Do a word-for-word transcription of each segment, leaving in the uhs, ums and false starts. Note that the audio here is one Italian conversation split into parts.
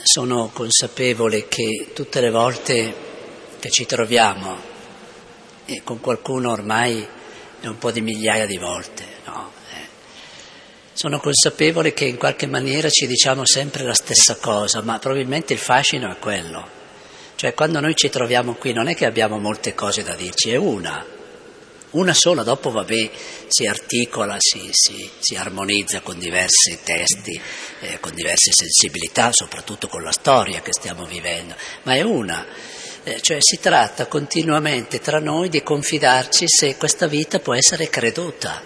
sono consapevole che tutte le volte che ci troviamo, e con qualcuno ormai è un po' di migliaia di volte, no? Eh, sono consapevole che in qualche maniera ci diciamo sempre la stessa cosa, ma probabilmente il fascino è quello. Cioè quando noi ci troviamo qui non è che abbiamo molte cose da dirci, è una. Una sola, dopo vabbè, si articola, si, si, si armonizza con diversi testi, eh, con diverse sensibilità, soprattutto con la storia che stiamo vivendo, ma è una, eh, cioè si tratta continuamente tra noi di confidarci se questa vita può essere creduta,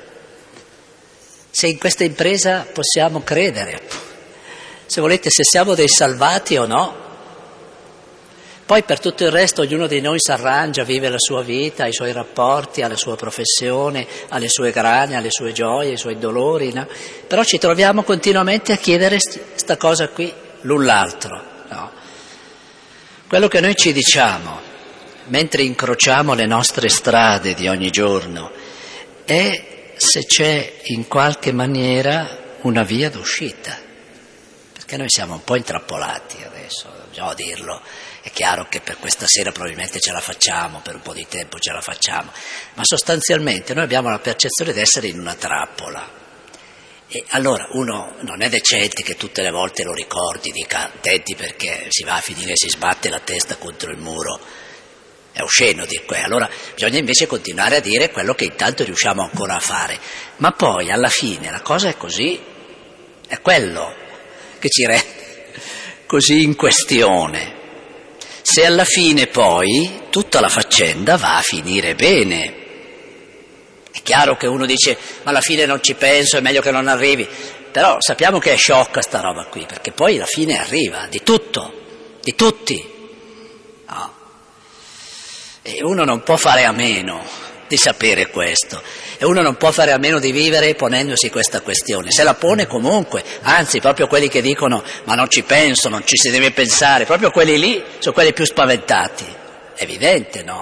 se in questa impresa possiamo credere, se volete, se siamo dei salvati o no. Poi per tutto il resto ognuno di noi si arrangia, vive la sua vita, i suoi rapporti, ha la sua professione, ha le sue grane, ha le sue gioie, i suoi dolori, no? Però ci troviamo continuamente a chiedere sta cosa qui l'un l'altro, no? Quello che noi ci diciamo mentre incrociamo le nostre strade di ogni giorno è se c'è in qualche maniera una via d'uscita, perché noi siamo un po' intrappolati adesso, bisogna dirlo. È chiaro che per questa sera probabilmente ce la facciamo, per un po' di tempo ce la facciamo, ma sostanzialmente noi abbiamo la percezione di essere in una trappola. E allora uno non è decente che tutte le volte lo ricordi, dica attenti perché si va a finire, si sbatte la testa contro il muro. È osceno di quello. Allora bisogna invece continuare a dire quello che intanto riusciamo ancora a fare. Ma poi alla fine la cosa è così, è quello che ci rende così in questione. Se alla fine poi tutta la faccenda va a finire bene. È chiaro che uno dice, ma alla fine non ci penso, è meglio che non arrivi. Però sappiamo che è sciocca sta roba qui, perché poi la fine arriva, di tutto, di tutti. No. E uno non può fare a meno di sapere questo, e uno non può fare a meno di vivere ponendosi questa questione, se la pone comunque, anzi proprio quelli che dicono ma non ci penso, non ci si deve pensare, proprio quelli lì sono quelli più spaventati, è evidente, no?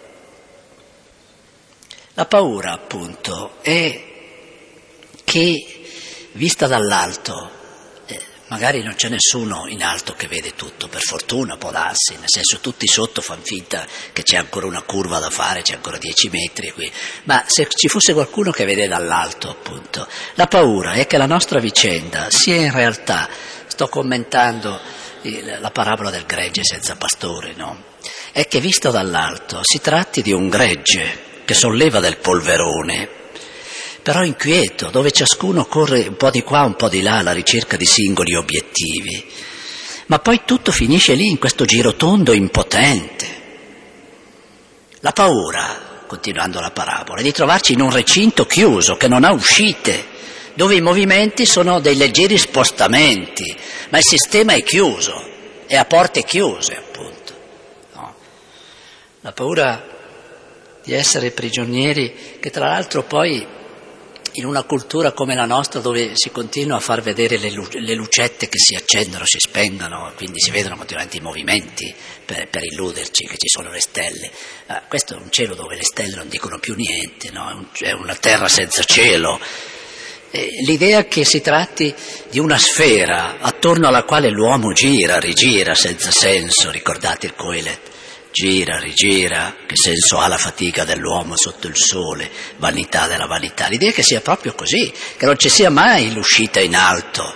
La paura appunto è che vista dall'alto, eh, magari non c'è nessuno in alto che vede tutto, per fortuna può darsi, nel senso tutti sotto fanno finta che c'è ancora una curva da fare, c'è ancora dieci metri qui, ma se ci fosse qualcuno che vede dall'alto appunto, la paura è che la nostra vicenda sia in realtà, sto commentando il, la parabola del gregge senza pastore, no? È che visto dall'alto si tratti di un gregge che solleva del polverone, però inquieto, dove ciascuno corre un po' di qua, un po' di là alla ricerca di singoli obiettivi. Ma poi tutto finisce lì, in questo girotondo impotente. La paura, continuando la parabola, è di trovarci in un recinto chiuso, che non ha uscite, dove i movimenti sono dei leggeri spostamenti, ma il sistema è chiuso, è a porte chiuse, appunto. No. La paura di essere prigionieri, che tra l'altro poi in una cultura come la nostra dove si continua a far vedere le, lu- le lucette che si accendono, si spengono, quindi si vedono continuamente i movimenti per, per illuderci che ci sono le stelle. Ah, questo è un cielo dove le stelle non dicono più niente, no? È, un, è una terra senza cielo. E l'idea che si tratti di una sfera attorno alla quale l'uomo gira, rigira senza senso, ricordate il Coelet? Gira, rigira, che senso ha la fatica dell'uomo sotto il sole, vanità della vanità. L'idea è che sia proprio così, che non ci sia mai l'uscita in alto.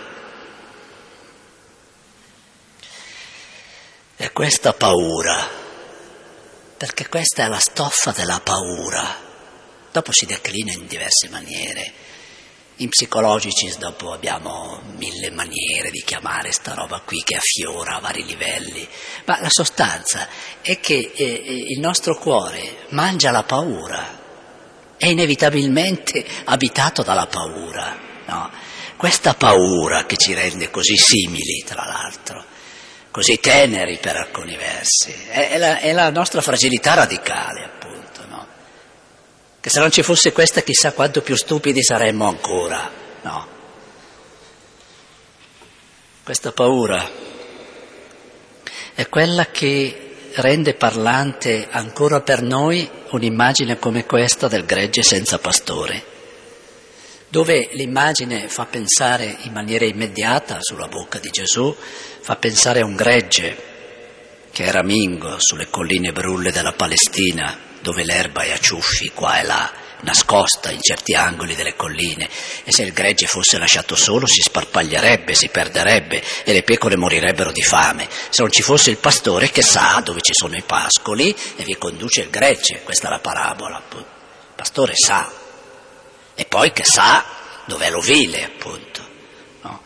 E questa paura, perché questa è la stoffa della paura, dopo si declina in diverse maniere. In Psicologicis dopo abbiamo mille maniere di chiamare sta roba qui che affiora a vari livelli, ma la sostanza è che eh, il nostro cuore mangia la paura, è inevitabilmente abitato dalla paura, no? Questa paura che ci rende così simili, tra l'altro, così teneri per alcuni versi, è, è, la, è la nostra fragilità radicale, appunto. Che se non ci fosse questa chissà quanto più stupidi saremmo ancora, no? Questa paura è quella che rende parlante ancora per noi un'immagine come questa del gregge senza pastore. dove l'immagine fa pensare in maniera immediata sulla bocca di Gesù, fa pensare a un gregge che era mingo sulle colline brulle della Palestina, dove l'erba è a ciuffi qua e là, nascosta in certi angoli delle colline, e se il gregge fosse lasciato solo si sparpaglierebbe, si perderebbe e le pecore morirebbero di fame, se non ci fosse il pastore che sa dove ci sono i pascoli e vi conduce il gregge. Questa è la parabola, appunto. Il pastore sa, e poi che sa dov'è l'ovile, appunto, no?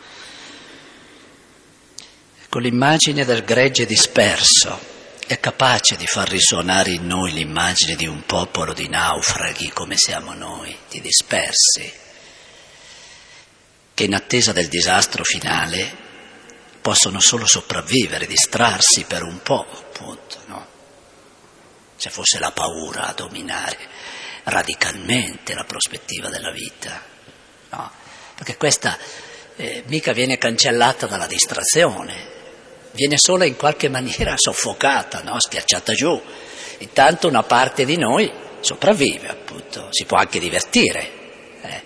Con l'immagine del gregge disperso è capace di far risuonare in noi l'immagine di un popolo di naufraghi come siamo noi, di dispersi, che in attesa del disastro finale possono solo sopravvivere, distrarsi per un po', appunto, no? Se fosse la paura a dominare radicalmente la prospettiva della vita, no? Perché questa eh, mica viene cancellata dalla distrazione, viene solo in qualche maniera soffocata, no? Schiacciata giù. Intanto una parte di noi sopravvive, appunto, si può anche divertire. Eh.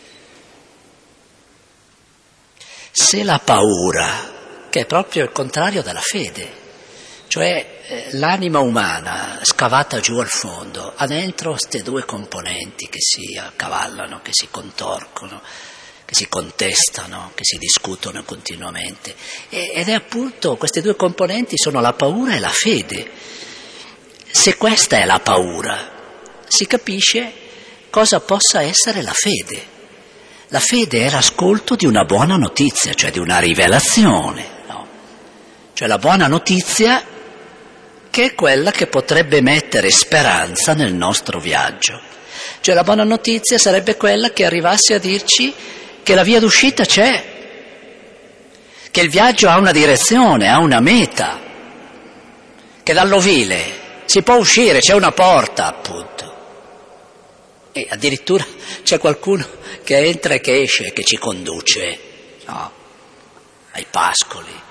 Se la paura, che è proprio il contrario della fede, cioè eh, l'anima umana scavata giù al fondo, ha dentro queste due componenti che si accavallano, che si contorcono, che si contestano, che si discutono continuamente. Ed è appunto, queste due componenti sono la paura e la fede. Se questa è la paura, si capisce cosa possa essere la fede. La fede è l'ascolto di una buona notizia, cioè di una rivelazione, no? Cioè la buona notizia che è quella che potrebbe mettere speranza nel nostro viaggio. Cioè la buona notizia sarebbe quella che arrivasse a dirci che la via d'uscita c'è, che il viaggio ha una direzione, ha una meta, che dall'ovile si può uscire, c'è una porta, appunto. E addirittura c'è qualcuno che entra e che esce, che ci conduce, no? Ai pascoli.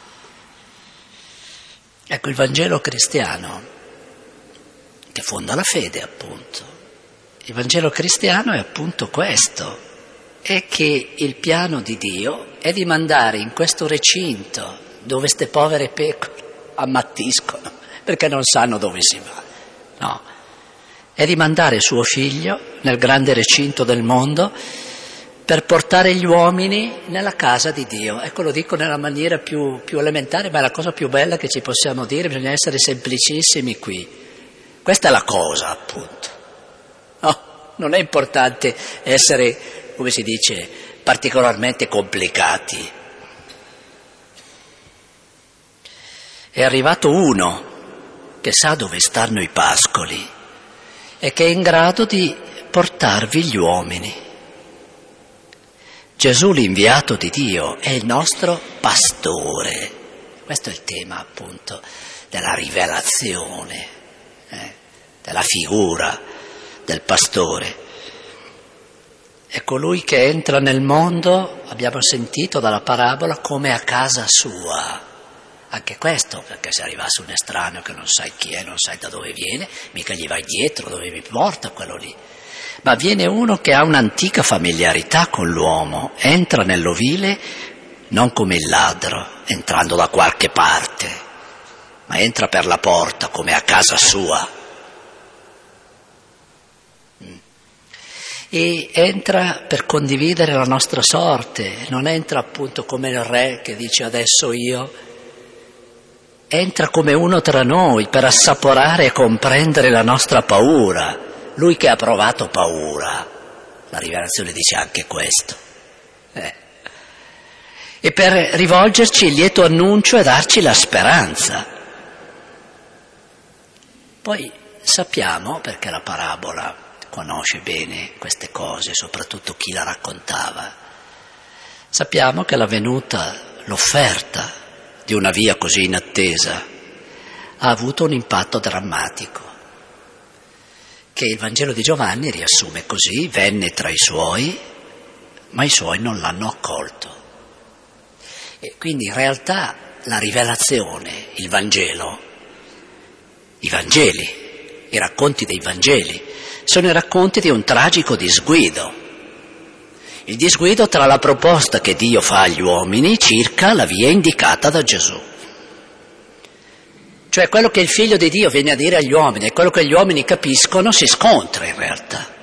Ecco, il Vangelo cristiano, che fonda la fede, appunto. Il Vangelo cristiano è appunto questo. È che il piano di Dio è di mandare in questo recinto dove ste povere pecore ammattiscono perché non sanno dove si va, no, è di mandare suo figlio nel grande recinto del mondo per portare gli uomini nella casa di Dio. Ecco, lo dico nella maniera più, più elementare, ma è la cosa più bella che ci possiamo dire, bisogna essere semplicissimi qui. Questa è la cosa, appunto. No, non è importante essere, come si dice, particolarmente complicati. È arrivato uno che sa dove stanno i pascoli e che è in grado di portarvi gli uomini. Gesù, l'inviato di Dio, è il nostro pastore. Questo è il tema, appunto, della rivelazione, eh, della figura del pastore. È colui che entra nel mondo, abbiamo sentito dalla parabola, come a casa sua. Anche questo, perché se arrivasse un estraneo che non sai chi è, non sai da dove viene, mica gli vai dietro, dove mi porta quello lì. Ma viene uno che ha un'antica familiarità con l'uomo, entra nell'ovile non come il ladro, entrando da qualche parte, ma entra per la porta come a casa sua. E entra per condividere la nostra sorte, non entra appunto come il re che dice adesso io, entra come uno tra noi per assaporare e comprendere la nostra paura, lui che ha provato paura, la rivelazione dice anche questo, eh. E per rivolgerci il lieto annuncio e darci la speranza. Poi sappiamo, perché la parabola conosce bene queste cose, soprattutto chi la raccontava, sappiamo che la venuta, l'offerta di una via così inattesa ha avuto un impatto drammatico, che il Vangelo di Giovanni riassume così: venne tra i suoi, ma i suoi non l'hanno accolto. E quindi in realtà la rivelazione, il Vangelo, i Vangeli, i racconti dei Vangeli, sono i racconti di un tragico disguido, Il disguido tra la proposta che Dio fa agli uomini circa la via indicata da Gesù. Cioè quello che il Figlio di Dio viene a dire agli uomini e quello che gli uomini capiscono si scontra in realtà.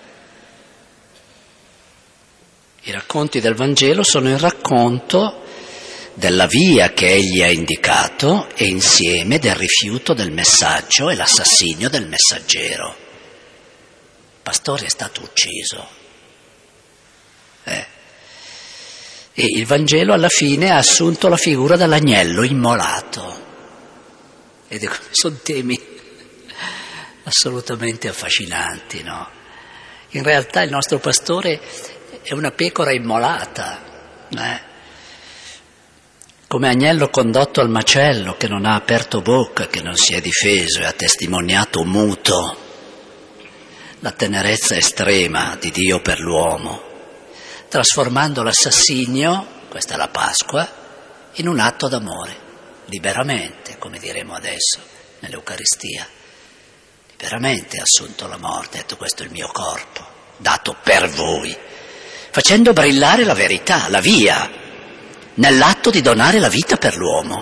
I racconti del Vangelo sono il racconto della via che egli ha indicato e insieme del rifiuto del messaggio e l'assassinio del messaggero. Il pastore è stato ucciso. Eh. E il Vangelo alla fine ha assunto la figura dell'agnello immolato. Ed sono temi assolutamente affascinanti, no? In realtà il nostro pastore è una pecora immolata, eh? Come agnello condotto al macello che non ha aperto bocca, che non si è difeso e ha testimoniato muto la tenerezza estrema di Dio per l'uomo, trasformando l'assassinio, questa è la Pasqua, in un atto d'amore, liberamente, come diremo adesso nell'Eucaristia. Liberamente ha assunto la morte, ha detto questo è il mio corpo, dato per voi, facendo brillare la verità, la via, nell'atto di donare la vita per l'uomo.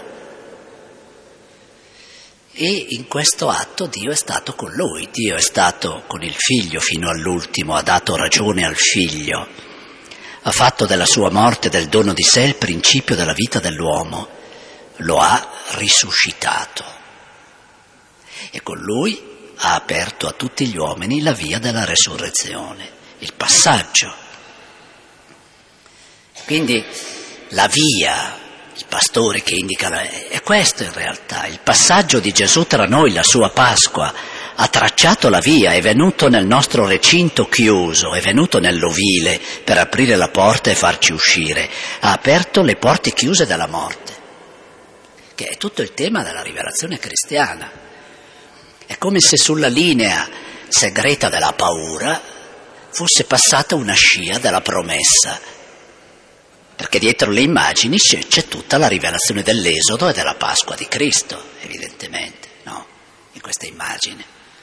E in questo atto Dio è stato con lui, Dio è stato con il figlio fino all'ultimo, ha dato ragione al figlio, ha fatto della sua morte, del dono di sé, il principio della vita dell'uomo, lo ha risuscitato e con lui ha aperto a tutti gli uomini la via della resurrezione, il passaggio. Quindi la via, il pastore che indica, la, è questo in realtà, il passaggio di Gesù tra noi, la sua Pasqua, ha tracciato la via, è venuto nel nostro recinto chiuso, è venuto nell'ovile per aprire la porta e farci uscire, ha aperto le porte chiuse della morte, che è tutto il tema della rivelazione cristiana. È come se sulla linea segreta della paura fosse passata una scia della promessa, perché dietro le immagini c'è, c'è tutta la rivelazione dell'Esodo e della Pasqua di Cristo, evidentemente, no? In questa immagine.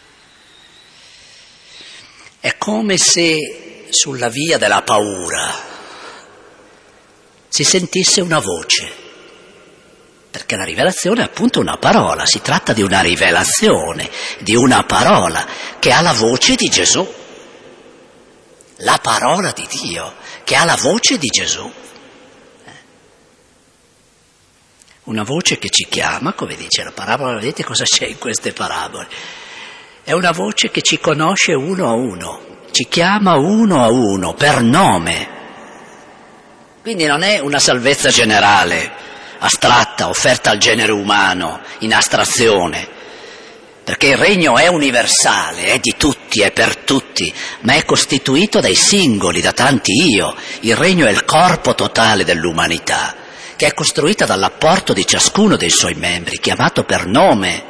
È come se sulla via della paura si sentisse una voce, perché la rivelazione è appunto una parola, si tratta di una rivelazione, di una parola che ha la voce di Gesù, la parola di Dio che ha la voce di Gesù. Una voce che ci chiama, come dice la parabola, vedete cosa c'è in queste parabole? È una voce che ci conosce uno a uno, ci chiama uno a uno, per nome. Quindi non è una salvezza generale, astratta, offerta al genere umano, in astrazione, perché il regno è universale, è di tutti, è per tutti, ma è costituito dai singoli, da tanti io. Il regno è il corpo totale dell'umanità, che è costruita dall'apporto di ciascuno dei suoi membri, chiamato per nome.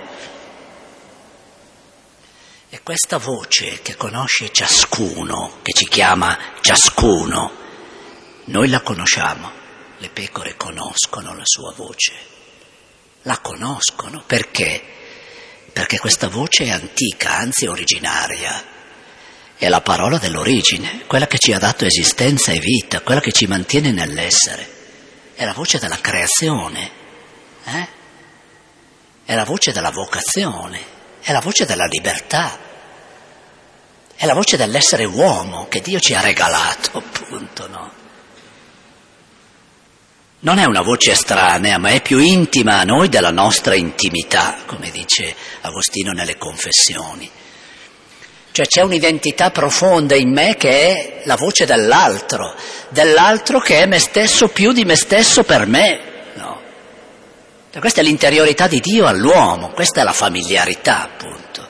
E questa voce che conosce ciascuno, che ci chiama ciascuno, noi la conosciamo, le pecore conoscono la sua voce, la conoscono, perché? Perché questa voce è antica, anzi originaria, è la parola dell'origine, quella che ci ha dato esistenza e vita, quella che ci mantiene nell'essere. È la voce della creazione, eh? È la voce della vocazione, è la voce della libertà, è la voce dell'essere uomo che Dio ci ha regalato, appunto, no? Non è una voce estranea, ma è più intima a noi della nostra intimità, come dice Agostino nelle Confessioni. Cioè c'è un'identità profonda in me che è la voce dell'altro, dell'altro che è me stesso più di me stesso per me, no? Cioè, questa è l'interiorità di Dio all'uomo, questa è la familiarità, appunto.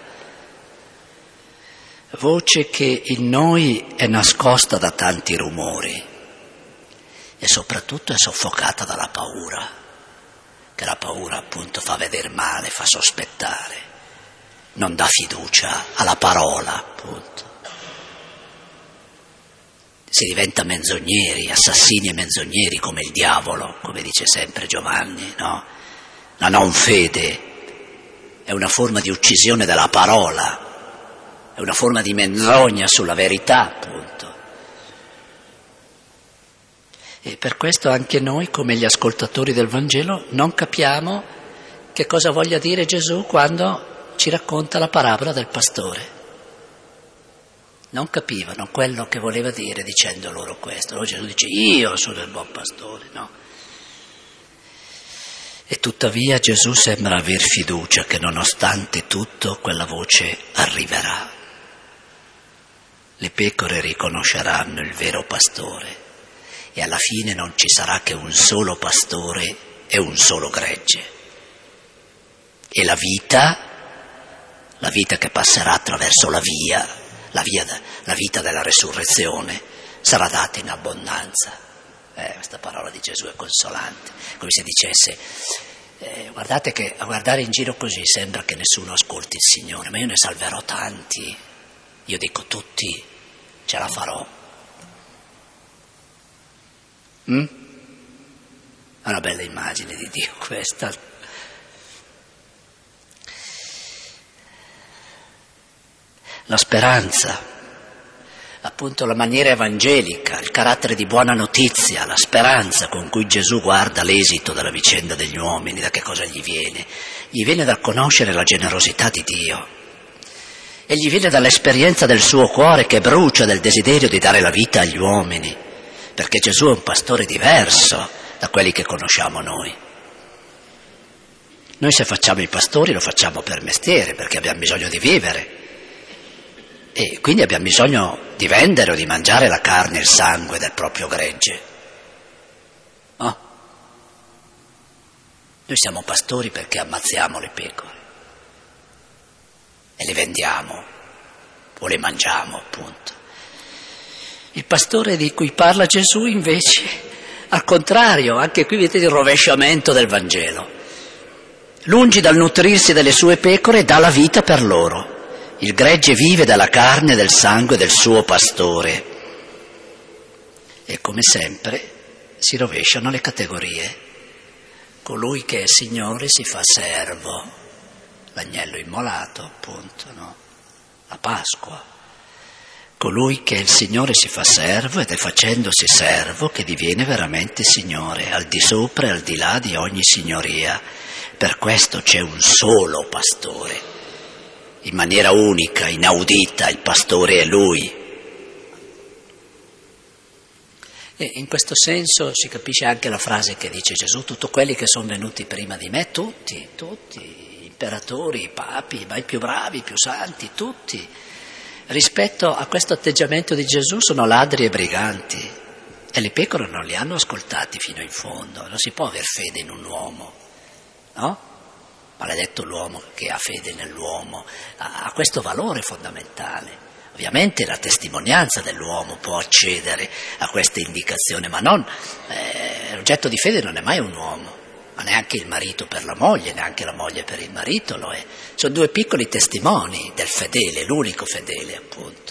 Voce che in noi è nascosta da tanti rumori e soprattutto è soffocata dalla paura, che la paura appunto fa vedere male, fa sospettare. Non dà fiducia alla parola, appunto. Si diventa menzogneri, assassini e menzogneri come il diavolo, come dice sempre Giovanni, no? La non fede è una forma di uccisione della parola, è una forma di menzogna sulla verità, appunto. E per questo anche noi, come gli ascoltatori del Vangelo, non capiamo che cosa voglia dire Gesù quando ci racconta la parabola del pastore. Non capivano quello che voleva dire dicendo loro questo. Allora Gesù dice: io sono il buon pastore, no? E tuttavia Gesù sembra aver fiducia che nonostante tutto quella voce arriverà. Le pecore riconosceranno il vero pastore e alla fine non ci sarà che un solo pastore e un solo gregge. E la vita, la vita che passerà attraverso la via, la, via, la vita della resurrezione, sarà data in abbondanza. Eh, questa parola di Gesù è consolante, come se dicesse: eh, guardate che a guardare in giro così sembra che nessuno ascolti il Signore, ma io ne salverò tanti, io dico tutti, ce la farò. Mm? È una bella immagine di Dio questa. La speranza, appunto la maniera evangelica, il carattere di buona notizia, la speranza con cui Gesù guarda l'esito della vicenda degli uomini, da che cosa gli viene? Gli viene dal conoscere la generosità di Dio e gli viene dall'esperienza del suo cuore che brucia del desiderio di dare la vita agli uomini, perché Gesù è un pastore diverso da quelli che conosciamo noi. Noi se facciamo i pastori lo facciamo per mestiere, perché abbiamo bisogno di vivere. E quindi abbiamo bisogno di vendere o di mangiare la carne e il sangue del proprio gregge. Oh. Noi siamo pastori perché ammazziamo le pecore e le vendiamo o le mangiamo, appunto. Il pastore di cui parla Gesù invece, al contrario, anche qui vedete il rovesciamento del Vangelo. Lungi dal nutrirsi delle sue pecore, dà la vita per loro. Il gregge vive dalla carne e del sangue del suo pastore. E come sempre si rovesciano le categorie. Colui che è Signore si fa servo, l'agnello immolato, appunto, no? La Pasqua. Colui che è il Signore si fa servo ed è facendosi servo che diviene veramente Signore, al di sopra e al di là di ogni signoria. Per questo c'è un solo pastore. In maniera unica, inaudita, il pastore è Lui. E in questo senso si capisce anche la frase che dice Gesù: tutti quelli che sono venuti prima di me, tutti, tutti, imperatori, papi, ma i più bravi, i più santi, tutti, rispetto a questo atteggiamento di Gesù sono ladri e briganti. E le pecore non li hanno ascoltati fino in fondo. Non si può aver fede in un uomo, no? Maledetto l'uomo che ha fede nell'uomo, ha questo valore fondamentale. Ovviamente la testimonianza dell'uomo può accedere a queste indicazioni, ma non, eh, l'oggetto di fede non è mai un uomo, ma neanche il marito per la moglie, neanche la moglie per il marito lo è. Sono due piccoli testimoni del fedele, l'unico fedele appunto.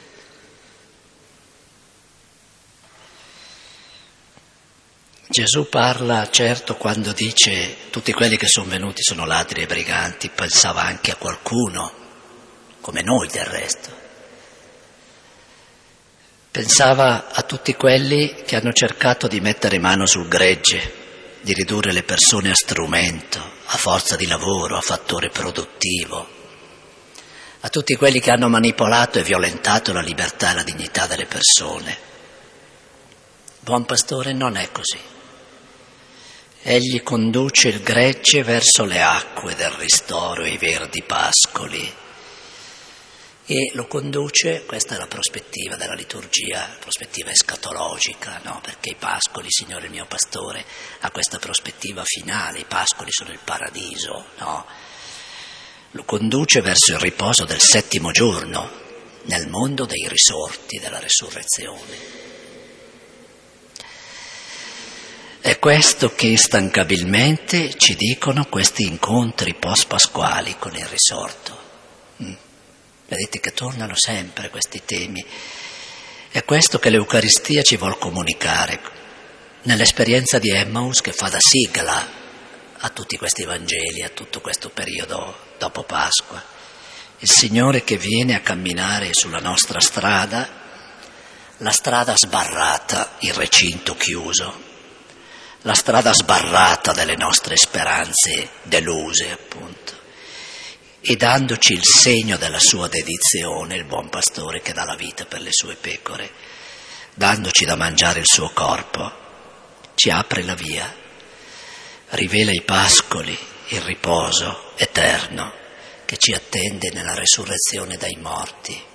Gesù parla, certo, quando dice tutti quelli che sono venuti sono ladri e briganti, pensava anche a qualcuno, come noi del resto. Pensava a tutti quelli che hanno cercato di mettere mano sul gregge, di ridurre le persone a strumento, a forza di lavoro, a fattore produttivo, a tutti quelli che hanno manipolato e violentato la libertà e la dignità delle persone. Buon pastore non è così. Egli conduce il gregge verso le acque del ristoro e i verdi pascoli e lo conduce, questa è la prospettiva della liturgia, la prospettiva escatologica, no? Perché i pascoli, Signore il mio pastore, ha questa prospettiva finale, i pascoli sono il paradiso, no? Lo conduce verso il riposo del settimo giorno, nel mondo dei risorti della resurrezione. È questo che instancabilmente ci dicono questi incontri post-pasquali con il risorto. Mm. Vedete che tornano sempre questi temi. È questo che l'Eucaristia ci vuol comunicare, nell'esperienza di Emmaus che fa da sigla a tutti questi Vangeli, a tutto questo periodo dopo Pasqua. Il Signore che viene a camminare sulla nostra strada, la strada sbarrata, il recinto chiuso, la strada sbarrata delle nostre speranze deluse, appunto, e dandoci il segno della sua dedizione, il buon pastore che dà la vita per le sue pecore, dandoci da mangiare il suo corpo, ci apre la via, rivela i pascoli, il riposo eterno che ci attende nella resurrezione dai morti.